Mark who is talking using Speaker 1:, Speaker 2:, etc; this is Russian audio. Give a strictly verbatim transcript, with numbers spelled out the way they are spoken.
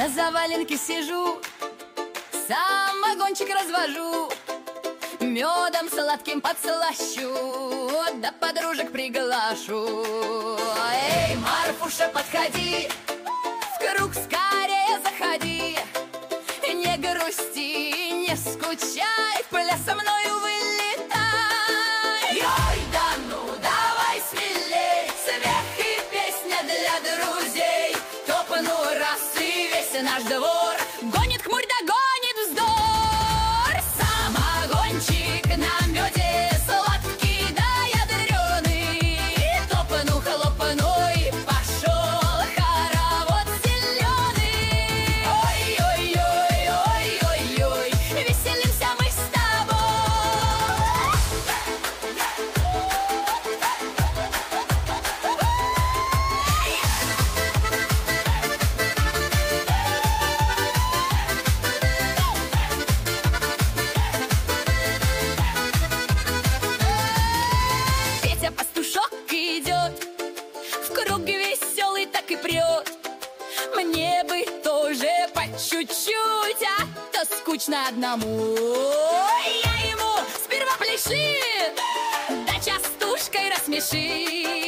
Speaker 1: На заваленке сижу, сам вагончик развожу, медом сладким подслащу, да подружек приглашу. Эй, Марфуша, подходи, в круг скорее заходи, не грусти, не скучай, в пляс со мною вылетай. Ой, да ну, давай смелей, смех и песня для друзей. Топну раз и весь наш двор гонит хмурь, да гонит вздор. Самогончик на меде сладкий да ядреный, топну, хлопну и пошел хоровод зеленый. Ой-ой-ой-ой-ой-ой, веселимся мы с тобой. Петя пастушок идет, в круге веселый так и прет. Мне бы тоже по чуть-чуть, а то скучно одному. Я ему сперва пляши, да частушкой рассмеши.